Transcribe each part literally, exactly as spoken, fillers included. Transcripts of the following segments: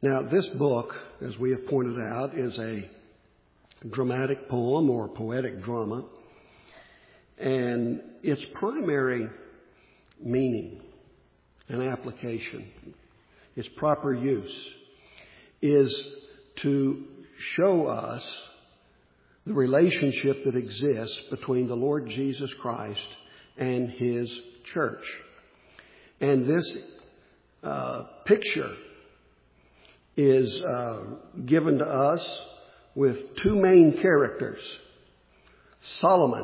Now, this book, as we have pointed out, is a dramatic poem or poetic drama. And its primary meaning and application, its proper use, is to show us the relationship that exists between the Lord Jesus Christ and His church. And this uh, picture is uh, given to us with two main characters. Solomon.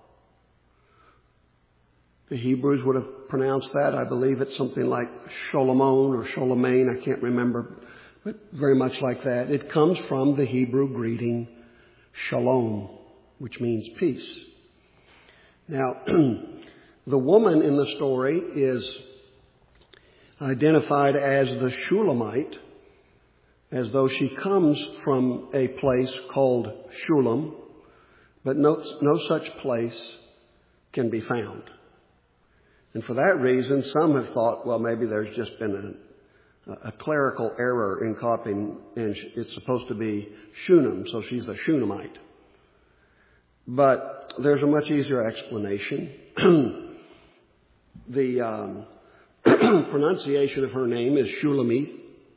The Hebrews would have pronounced that. I believe it's something like Sholomon or Sholomane. I can't remember, but very much like that. It comes from the Hebrew greeting Shalom, which means peace. Now, the woman in the story is identified as the Shulamite, as though she comes from a place called Shulam, but no, no such place can be found. And for that reason, some have thought, well, maybe there's just been a, a clerical error in copying, and it's supposed to be Shunem, so she's the Shunammite. But there's a much easier explanation. The um, pronunciation of her name is Shulamith,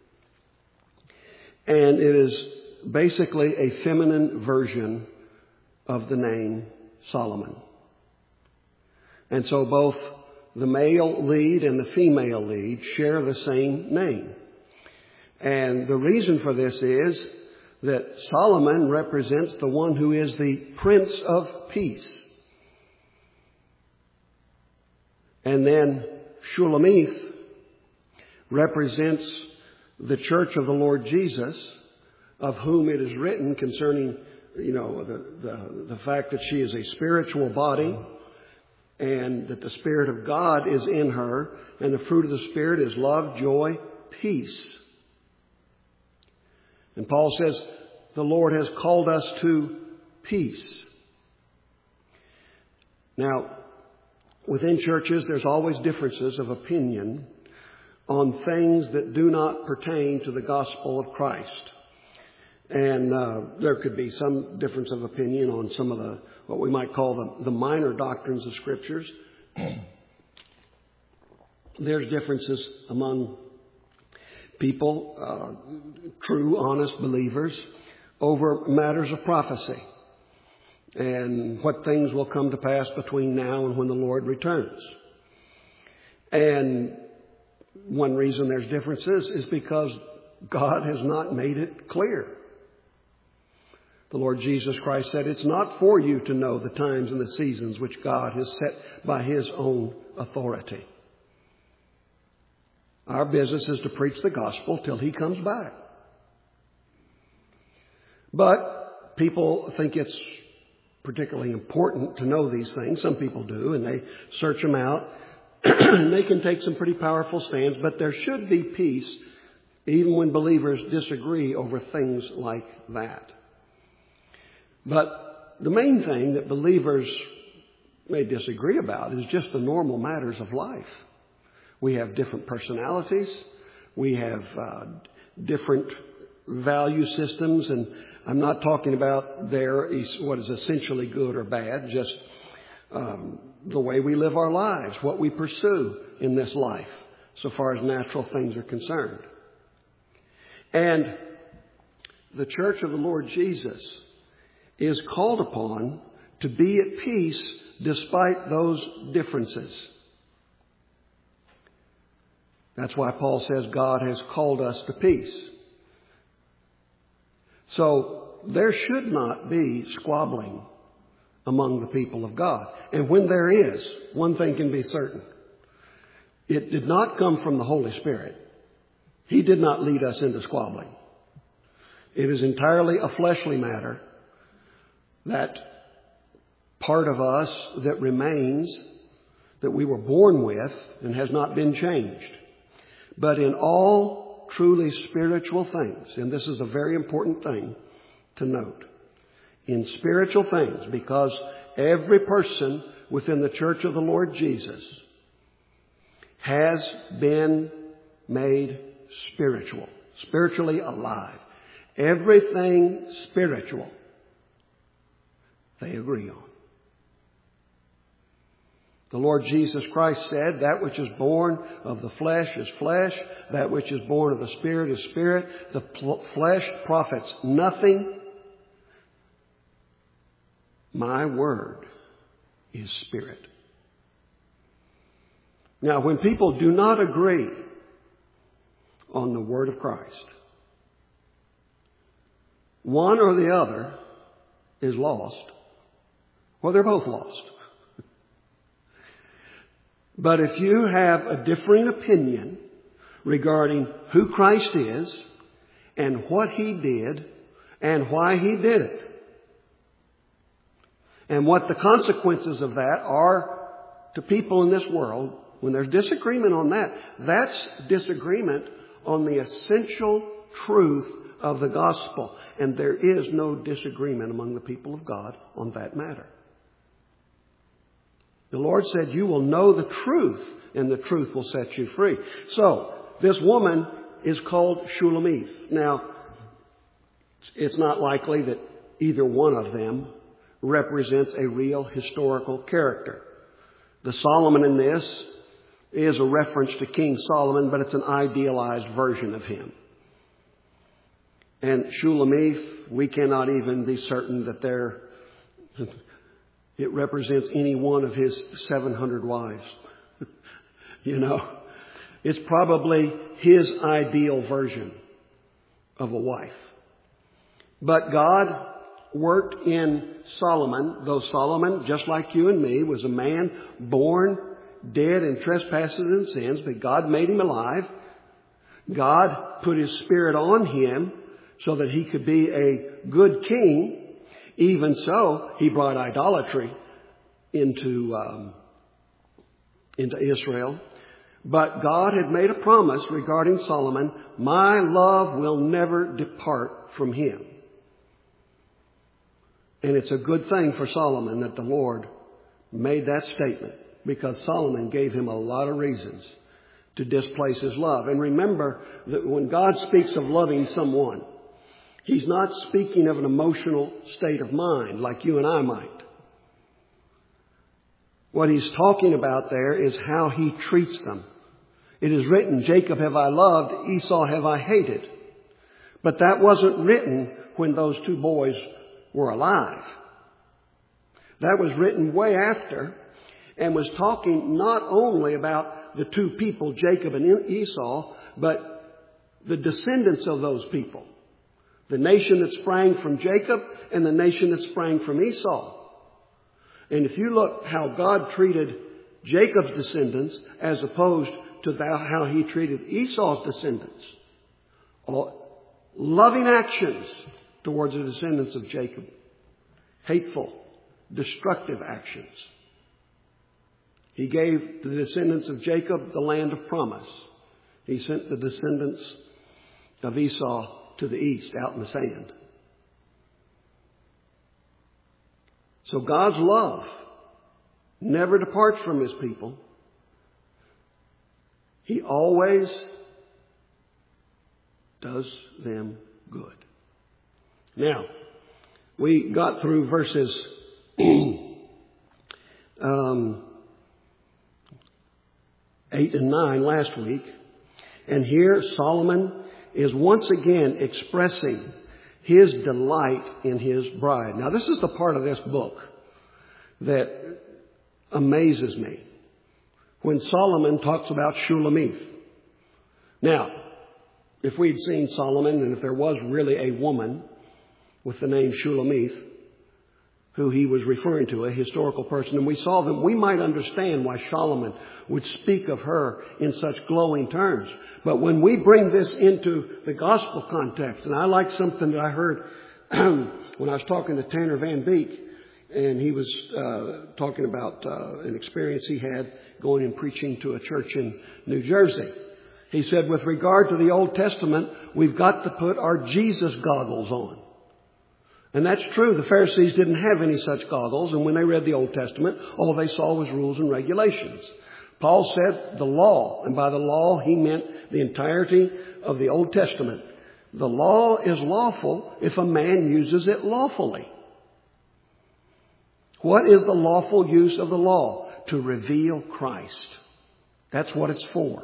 and it is basically a feminine version of the name Solomon. And so both the male lead and the female lead share the same name. And the reason for this is that Solomon represents the one who is the Prince of Peace. And then Shulamith represents the church of the Lord Jesus, of whom it is written concerning, you know, the, the, the fact that she is a spiritual body, and that the Spirit of God is in her, and the fruit of the Spirit is love, joy, peace. And Paul says, the Lord has called us to peace. Now, within churches, there's always differences of opinion on things that do not pertain to the gospel of Christ. And uh, there could be some difference of opinion on some of the what we might call the, the minor doctrines of Scriptures. There's differences among people, uh, true, honest believers, over matters of prophecy and what things will come to pass between now and when the Lord returns. And one reason there's differences is because God has not made it clear. The Lord Jesus Christ said, it's not for you to know the times and the seasons which God has set by His own authority. Our business is to preach the gospel till He comes back. But people think it's particularly important to know these things. Some people do, and they search them out. And they can take some pretty powerful stands, but there should be peace even when believers disagree over things like that. But the main thing that believers may disagree about is just the normal matters of life. We have different personalities. We have uh, different value systems. And I'm not talking about their what is essentially good or bad, just um, the way we live our lives, what we pursue in this life, so far as natural things are concerned. And the church of the Lord Jesus is called upon to be at peace despite those differences. That's why Paul says God has called us to peace. So there should not be squabbling among the people of God. And when there is, one thing can be certain. It did not come from the Holy Spirit. He did not lead us into squabbling. It is entirely a fleshly matter. That part of us that remains, that we were born with and has not been changed. But in all truly spiritual things, and this is a very important thing to note, in spiritual things, because every person within the church of the Lord Jesus has been made spiritual. spiritually alive. Everything spiritual they agree on. The Lord Jesus Christ said, that which is born of the flesh is flesh. That which is born of the Spirit is spirit. The pl- flesh profits nothing. My word is spirit. Now, when people do not agree on the word of Christ, one or the other is lost. Well, they're both lost. But if you have a differing opinion regarding who Christ is and what He did and why He did it, and what the consequences of that are to people in this world, when there's disagreement on that, that's disagreement on the essential truth of the gospel. And there is no disagreement among the people of God on that matter. The Lord said, you will know the truth, and the truth will set you free. So, this woman is called Shulamith. Now, it's not likely that either one of them represents a real historical character. The Solomon in this is a reference to King Solomon, but it's an idealized version of him. And Shulamith, we cannot even be certain that they're... it represents any one of his seven hundred wives. You know, it's probably his ideal version of a wife. But God worked in Solomon, though Solomon, just like you and me, was a man born dead in trespasses and sins, but God made him alive. God put His Spirit on him so that he could be a good king. Even so, he brought idolatry into um, into Israel. But God had made a promise regarding Solomon, my love will never depart from him. And it's a good thing for Solomon that the Lord made that statement, because Solomon gave him a lot of reasons to displace his love. And remember that when God speaks of loving someone, He's not speaking of an emotional state of mind like you and I might. What He's talking about there is how He treats them. It is written, Jacob have I loved, Esau have I hated. But that wasn't written when those two boys were alive. That was written way after, and was talking not only about the two people, Jacob and Esau, but the descendants of those people. The nation that sprang from Jacob and the nation that sprang from Esau. And if you look how God treated Jacob's descendants as opposed to how He treated Esau's descendants, loving actions towards the descendants of Jacob, hateful, destructive actions. He gave the descendants of Jacob the land of promise. He sent the descendants of Esau to the east, out in the sand. So God's love never departs from His people. He always does them good. Now, we got through verses um, eight and nine last week. And here Solomon is once again expressing his delight in his bride. Now, this is the part of this book that amazes me. When Solomon talks about Shulamith. Now, if we'd seen Solomon, and if there was really a woman with the name Shulamith, who he was referring to, a historical person, and we saw them, we might understand why Solomon would speak of her in such glowing terms. But when we bring this into the gospel context, and I like something that I heard when I was talking to Tanner Van Beek, and he was uh, talking about uh, an experience he had going and preaching to a church in New Jersey. He said, with regard to the Old Testament, we've got to put our Jesus goggles on. And that's true. The Pharisees didn't have any such goggles. And when they read the Old Testament, all they saw was rules and regulations. Paul said the law. And by the law, he meant the entirety of the Old Testament, the law is lawful if a man uses it lawfully. What is the lawful use of the law? To reveal Christ. That's what it's for.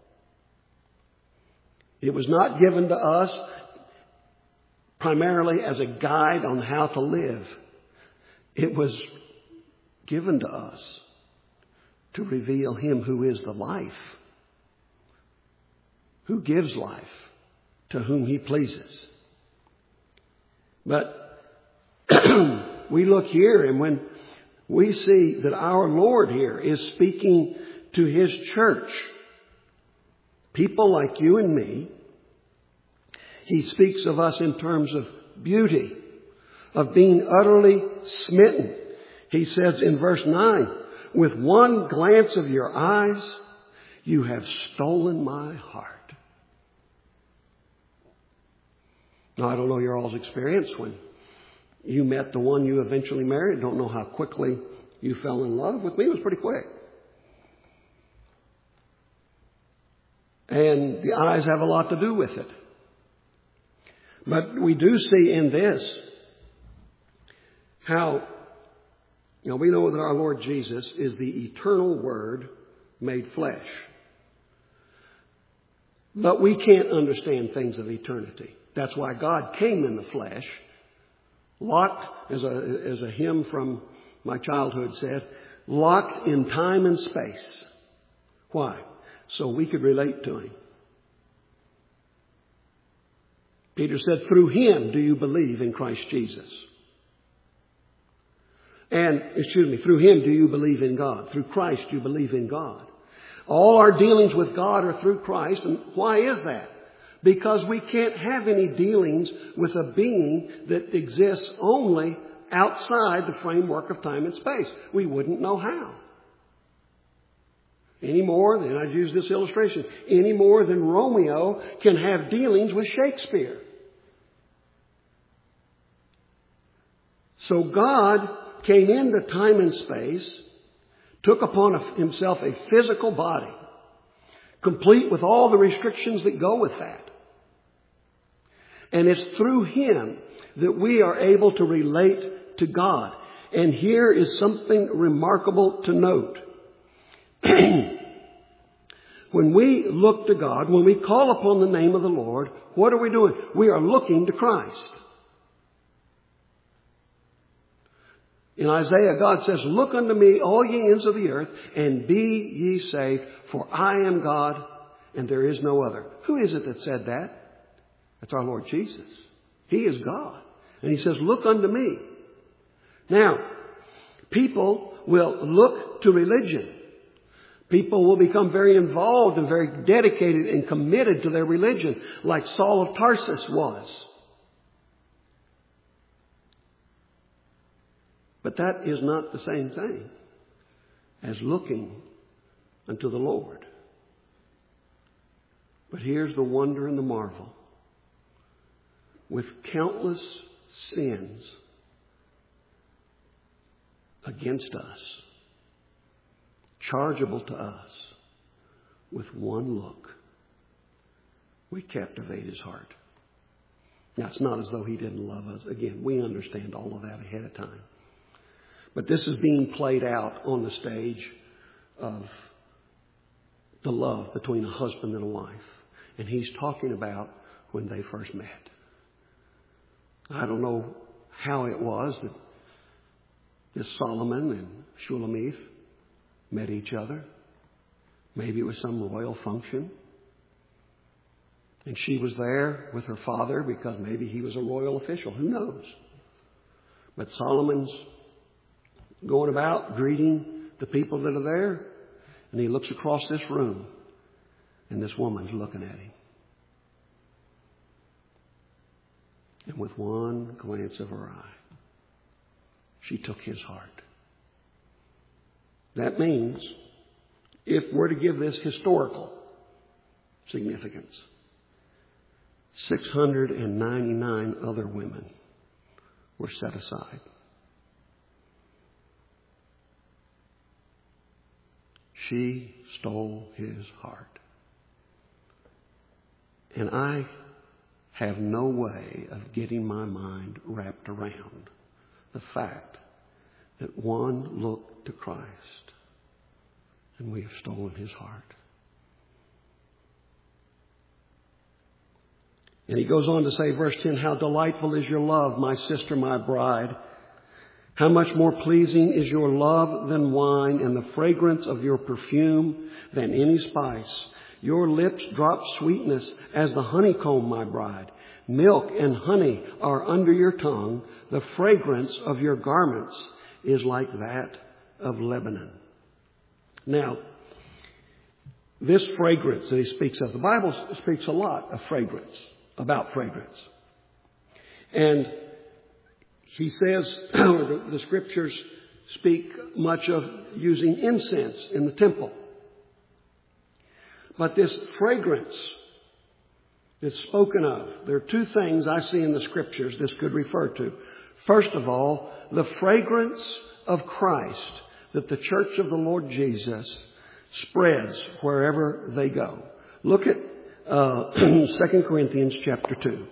It was not given to us primarily as a guide on how to live. It was given to us to reveal Him who is the life, who gives life to whom He pleases. But we look here, and when we see that our Lord here is speaking to His church, people like you and me, He speaks of us in terms of beauty, of being utterly smitten. He says in verse nine, with one glance of your eyes, you have stolen my heart. Now, I don't know your all's experience when you met the one you eventually married. Don't know how quickly you fell in love. With me, it was pretty quick. And the eyes have a lot to do with it. But we do see in this how, you know, we know that our Lord Jesus is the eternal Word made flesh. But we can't understand things of eternity. That's why God came in the flesh, locked, as a, as a hymn from my childhood said, locked in time and space. Why? So we could relate to Him. Peter said, through Him do you believe in Christ Jesus. And, excuse me, through Him do you believe in God. Through Christ you believe in God. All our dealings with God are through Christ. And why is that? Because we can't have any dealings with a being that exists only outside the framework of time and space. We wouldn't know how. Any more than, I'd use this illustration, any more than Romeo can have dealings with Shakespeare. So God came into time and space, took upon Himself a physical body, complete with all the restrictions that go with that. And it's through Him that we are able to relate to God. And here is something remarkable to note. When we look to God, when we call upon the name of the Lord, what are we doing? We are looking to Christ. In Isaiah, God says, look unto me, all ye ends of the earth, and be ye saved, for I am God, and there is no other. Who is it that said that? That's our Lord Jesus. He is God. And He says, look unto me. Now, people will look to religion. People will become very involved and very dedicated and committed to their religion, like Saul of Tarsus was. But that is not the same thing as looking unto the Lord. But here's the wonder and the marvel. With countless sins against us, chargeable to us, with one look, we captivate His heart. Now, it's not as though He didn't love us. Again, we understand all of that ahead of time. But this is being played out on the stage of the love between a husband and a wife. And He's talking about when they first met. I don't know how it was that this Solomon and Shulamith met each other. Maybe it was some royal function. And she was there with her father because maybe he was a royal official. Who knows? But Solomon's going about greeting the people that are there. And he looks across this room. And this woman's looking at him. And with one glance of her eye, she took his heart. That means, if we're to give this historical significance, six hundred ninety-nine other women were set aside. She stole his heart. And I have no way of getting my mind wrapped around the fact that one looked to Christ and we have stolen his heart. And he goes on to say, verse ten, how delightful is your love, my sister, my bride. How much more pleasing is your love than wine, and the fragrance of your perfume than any spice. Your lips drop sweetness as the honeycomb, my bride. Milk and honey are under your tongue. The fragrance of your garments is like that of Lebanon. Now, this fragrance that he speaks of, the Bible speaks a lot of fragrance, about fragrance. And he says, the, the scriptures speak much of using incense in the temple. But this fragrance that's spoken of, there are two things I see in the scriptures this could refer to. First of all, the fragrance of Christ that the church of the Lord Jesus spreads wherever they go. Look at uh, Second Corinthians chapter two.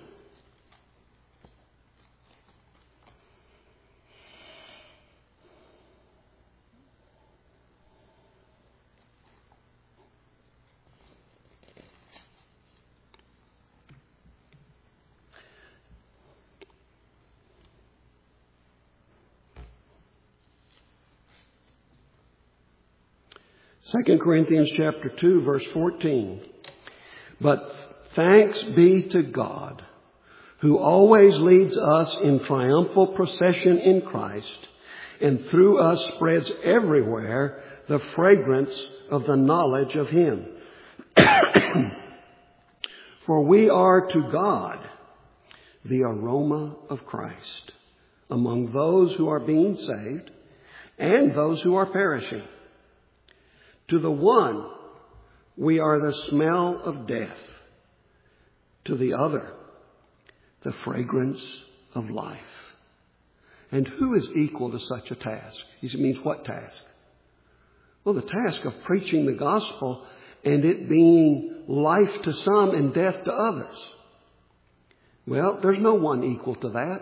Second Corinthians chapter two, verse fourteen. But thanks be to God, who always leads us in triumphal procession in Christ, and through us spreads everywhere the fragrance of the knowledge of Him. For we are to God the aroma of Christ among those who are being saved and those who are perishing. To the one, we are the smell of death. To the other, the fragrance of life. And who is equal to such a task? He means what task? Well, the task of preaching the gospel and it being life to some and death to others. Well, there's no one equal to that.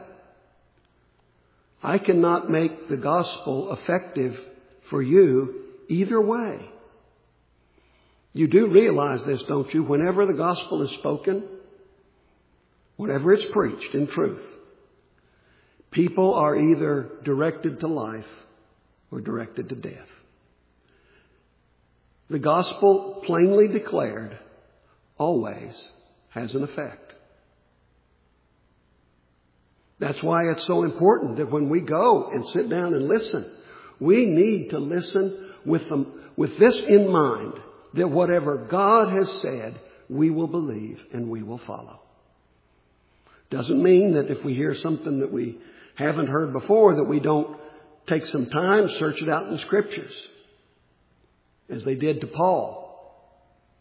I cannot make the gospel effective for you either way. You do realize this, don't you? Whenever the gospel is spoken, whenever it's preached in truth, people are either directed to life or directed to death. The gospel, plainly declared, always has an effect. That's why it's so important that when we go and sit down and listen, we need to listen with them, with this in mind, that whatever God has said, we will believe and we will follow. Doesn't mean that if we hear something that we haven't heard before, that we don't take some time, search it out in the scriptures, as they did to Paul.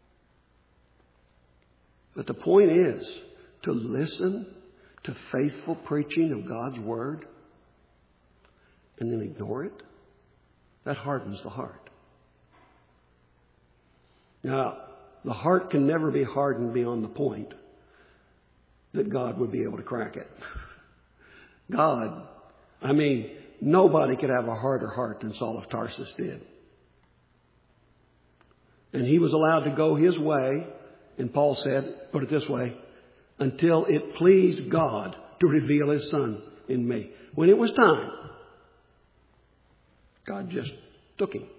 But the point is to listen to faithful preaching of God's word and then ignore it. That hardens the heart. Now, the heart can never be hardened beyond the point that God would be able to crack it. God, I mean, nobody could have a harder heart than Saul of Tarsus did. And he was allowed to go his way, and Paul said, put it this way, until it pleased God to reveal His Son in me. When it was time, God just took him.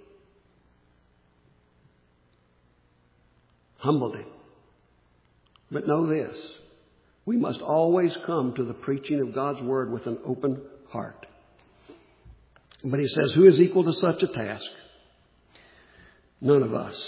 Humbled him. But know this, we must always come to the preaching of God's word with an open heart. But he says, who is equal to such a task? None of us.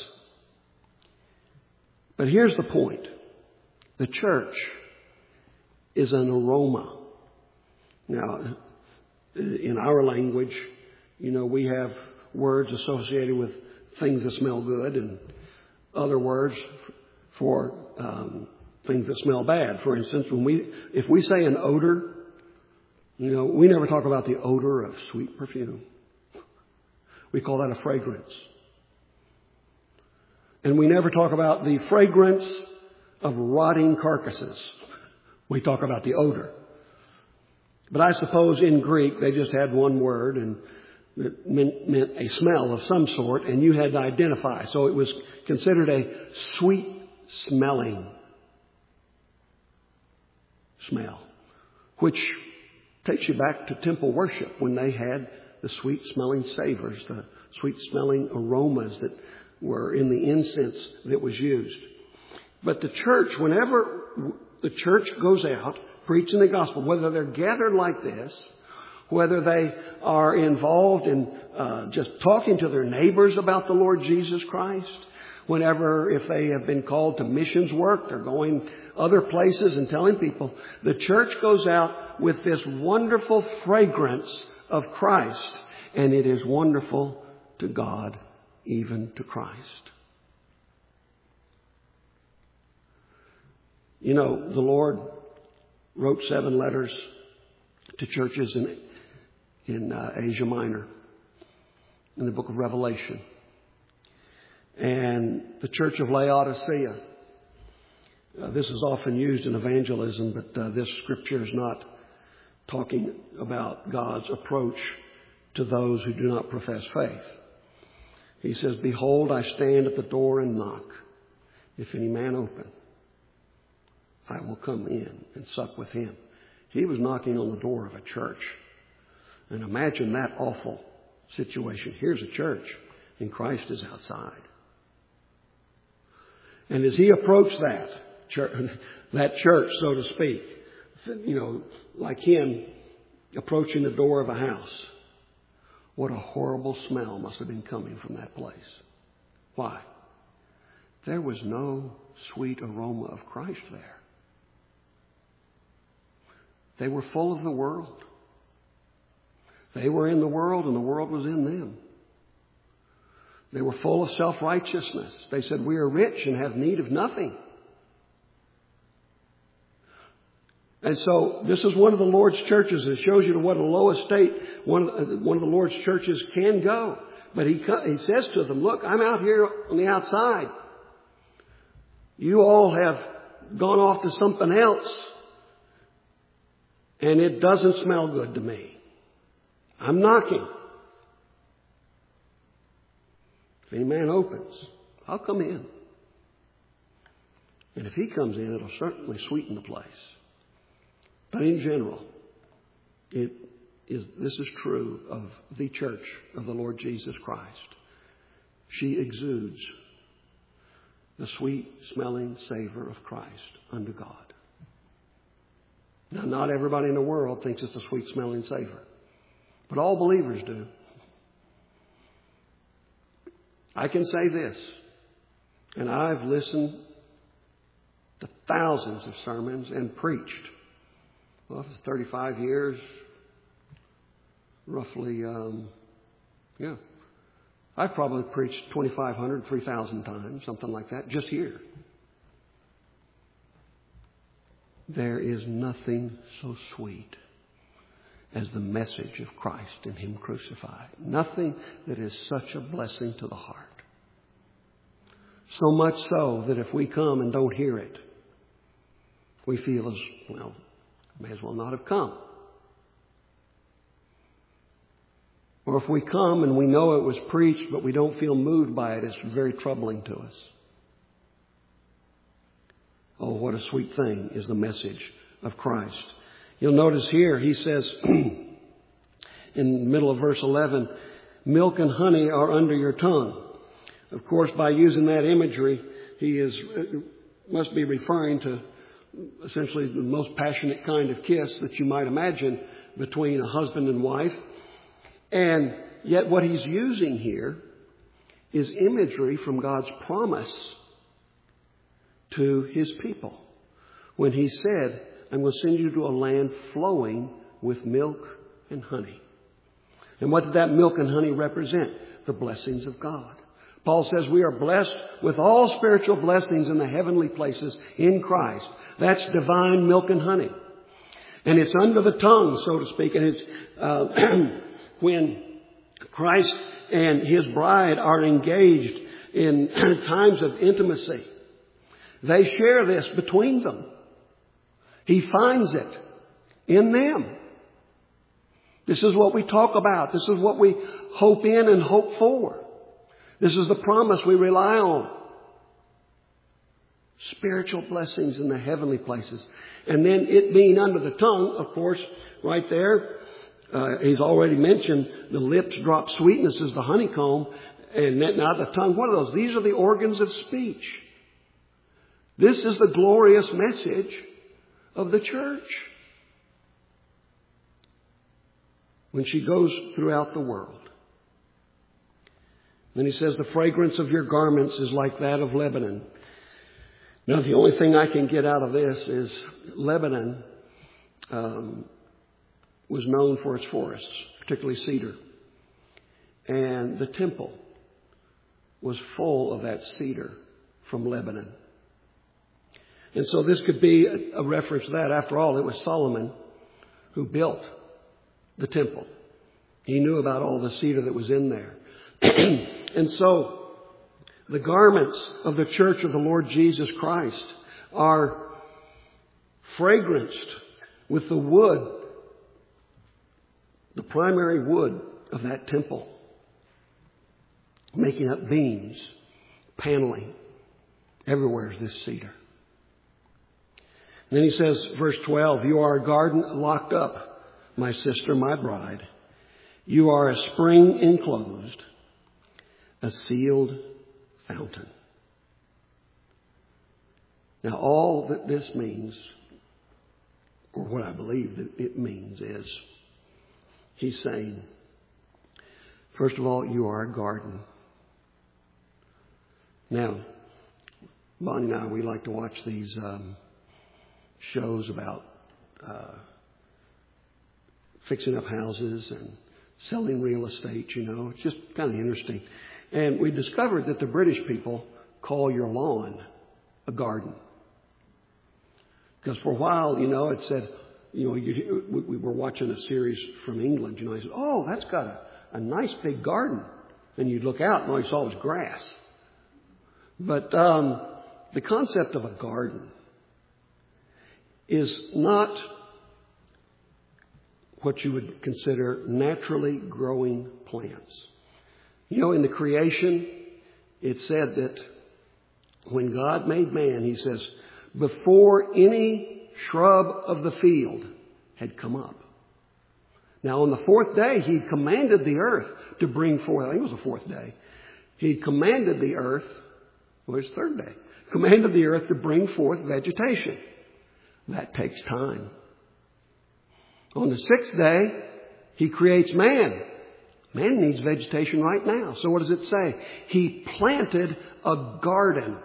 But here's the point. The church is an aroma. Now, in our language, you know, we have words associated with things that smell good and other words for um, things that smell bad. For instance, when we, if we say an odor, you know, we never talk about the odor of sweet perfume. We call that a fragrance. And we never talk about the fragrance of rotting carcasses. We talk about the odor. But I suppose in Greek they just had one word and it meant, meant a smell of some sort, and you had to identify. So it was considered a sweet smelling smell, which takes you back to temple worship when they had the sweet smelling savors, the sweet smelling aromas that were in the incense that was used. But the church, whenever the church goes out preaching the gospel, whether they're gathered like this, whether they are involved in uh, just talking to their neighbors about the Lord Jesus Christ, whenever, if they have been called to missions work, they're going other places and telling people, the church goes out with this wonderful fragrance of Christ, and it is wonderful to God, even to Christ. You know, the Lord wrote seven letters to churches in in uh, Asia Minor in the book of Revelation. And the church of Laodicea, uh, this is often used in evangelism, but uh, this scripture is not talking about God's approach to those who do not profess faith. He says, "Behold, I stand at the door and knock. If any man open, I will come in and sup with him." He was knocking on the door of a church. And imagine that awful situation. Here's a church, and Christ is outside. And as he approached that church, that church, so to speak, you know, like him approaching the door of a house, what a horrible smell must have been coming from that place. Why? There was no sweet aroma of Christ there. They were full of the world. They were in the world and the world was in them. They were full of self-righteousness. They said, "We are rich and have need of nothing." And so this is one of the Lord's churches. It shows you to what a low estate one, one of the Lord's churches can go. But he, he says to them, "Look, I'm out here on the outside. You all have gone off to something else. And it doesn't smell good to me. I'm knocking. If any man opens, I'll come in. And if he comes in, it'll certainly sweeten the place." But in general, it is, this is true of the church of the Lord Jesus Christ. She exudes the sweet smelling savor of Christ unto God. Now, not everybody in the world thinks it's a sweet smelling savor, but all believers do. I can say this, and I've listened to thousands of sermons and preached. Well, for thirty-five years, roughly, um, yeah. I've probably preached twenty-five hundred, three thousand times, something like that, just here. There is nothing so sweet as the message of Christ and Him crucified. Nothing that is such a blessing to the heart. So much so that if we come and don't hear it, we feel as, well, may as well not have come. Or if we come and we know it was preached, but we don't feel moved by it, it's very troubling to us. Oh, what a sweet thing is the message of Christ. You'll notice here, he says in the middle of verse eleven, "Milk and honey are under your tongue." Of course, by using that imagery, he is must be referring to essentially the most passionate kind of kiss that you might imagine between a husband and wife. And yet what he's using here is imagery from God's promise to His people. When He said, "I'm going to send you to a land flowing with milk and honey." And what did that milk and honey represent? The blessings of God. Paul says we are blessed with all spiritual blessings in the heavenly places in Christ. That's divine milk and honey. And it's under the tongue, so to speak. And it's uh, when Christ and His bride are engaged in times of intimacy. They share this between them. He finds it in them. This is what we talk about. This is what we hope in and hope for. This is the promise we rely on. Spiritual blessings in the heavenly places. And then it being under the tongue, of course, right there, uh, he's already mentioned the lips drop sweetness as the honeycomb. And now the tongue, what are those? These are the organs of speech. This is the glorious message of the church. When she goes throughout the world. Then he says, the fragrance of your garments is like that of Lebanon. Now, the only thing I can get out of this is Lebanon um, was known for its forests, particularly cedar. And the temple was full of that cedar from Lebanon. And so this could be a, a reference to that. After all, it was Solomon who built the temple. He knew about all the cedar that was in there. And so the garments of the church of the Lord Jesus Christ are fragranced with the wood, the primary wood of that temple, making up beams, paneling. Everywhere is this cedar. And then he says, verse twelve, you are a garden locked up, my sister, my bride. You are a spring enclosed, a sealed fountain. Now, all that this means, or what I believe that it means, is he's saying, first of all, you are a garden. Now, Bonnie and I, we like to watch these um, shows about uh, fixing up houses and selling real estate, you know. It's just kind of interesting. And we discovered that the British people call your lawn a garden. Because for a while, you know, it said, you know, you, we, we were watching a series from England, you know, I said, oh, that's got a, a nice big garden. And you'd look out and all you saw was grass. But um, the concept of a garden is not what you would consider naturally growing plants. You know, in the creation, it said that when God made man, he says, before any shrub of the field had come up. Now, on the fourth day, he commanded the earth to bring forth, I think it was the fourth day, he commanded the earth, well, it was the third day, commanded the earth to bring forth vegetation. That takes time. On the sixth day, he creates man. Man needs vegetation right now. So what does it say? He planted a garden.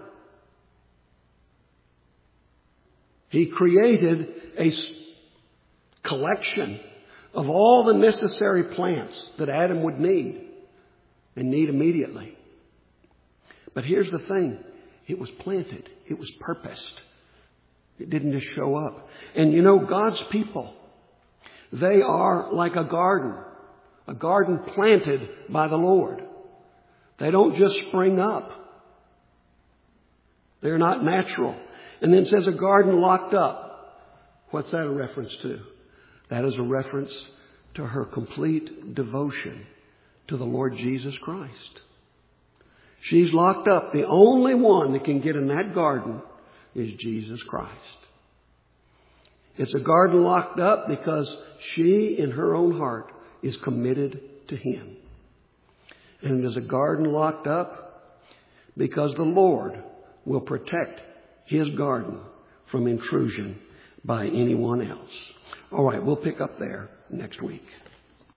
He created a collection of all the necessary plants that Adam would need and need immediately. But here's the thing. It was planted. It was purposed. It didn't just show up. And you know, God's people, they are like a garden. A garden planted by the Lord. They don't just spring up. They're not natural. And then it says a garden locked up. What's that a reference to? That is a reference to her complete devotion to the Lord Jesus Christ. She's locked up. The only one that can get in that garden is Jesus Christ. It's a garden locked up because she, in her own heart, is committed to Him. And it is a garden locked up because the Lord will protect His garden from intrusion by anyone else. All right, we'll pick up there next week.